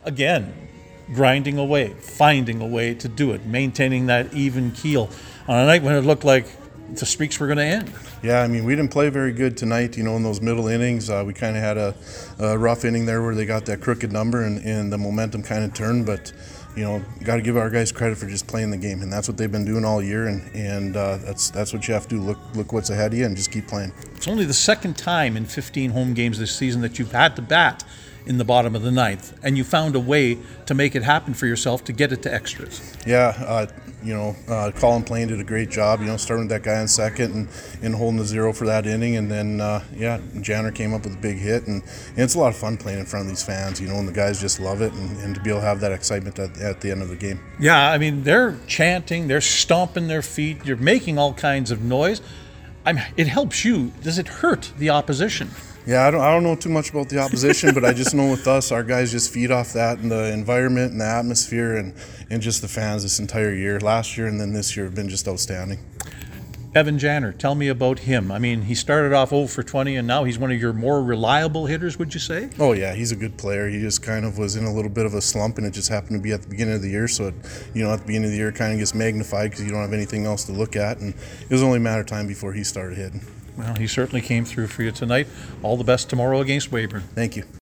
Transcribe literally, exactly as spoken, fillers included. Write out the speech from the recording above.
again, grinding away, finding a way to do it, maintaining that even keel on a night when it looked like the streaks were going to end. Yeah, I mean, we didn't play very good tonight, you know, in those middle innings. Uh, we kind of had a, a rough inning there where they got that crooked number and, and the momentum kind of turned. But, you know, got to give our guys credit for just playing the game. And that's what they've been doing all year. And, and uh, that's that's what you have to do. Look, look what's ahead of you and just keep playing. It's only the second time in fifteen home games this season that you've had to bat in the bottom of the ninth, and you found a way to make it happen for yourself to get it to extras. Yeah, uh, you know, uh, Colin Plain did a great job, you know, starting with that guy on second and, and holding the zero for that inning. And then, uh, yeah, Janner came up with a big hit. And, and it's a lot of fun playing in front of these fans, you know, and the guys just love it. And, and to be able to have that excitement at, at the end of the game. Yeah, I mean, they're chanting, they're stomping their feet, you're making all kinds of noise. I'm, it helps you. Does it hurt the opposition? Yeah, I don't, I don't know too much about the opposition, but I just know with us, our guys just feed off that and the environment and the atmosphere and, and just the fans this entire year. Last year and then this year have been just outstanding. Evan Janner, tell me about him. I mean, he started off oh for twenty, and now he's one of your more reliable hitters, would you say? Oh, yeah, he's a good player. He just kind of was in a little bit of a slump, and it just happened to be at the beginning of the year. So, it, you know, at the beginning of the year, it kind of gets magnified because you don't have anything else to look at. And it was only a matter of time before he started hitting. Well, he certainly came through for you tonight. All the best tomorrow against Weyburn. Thank you.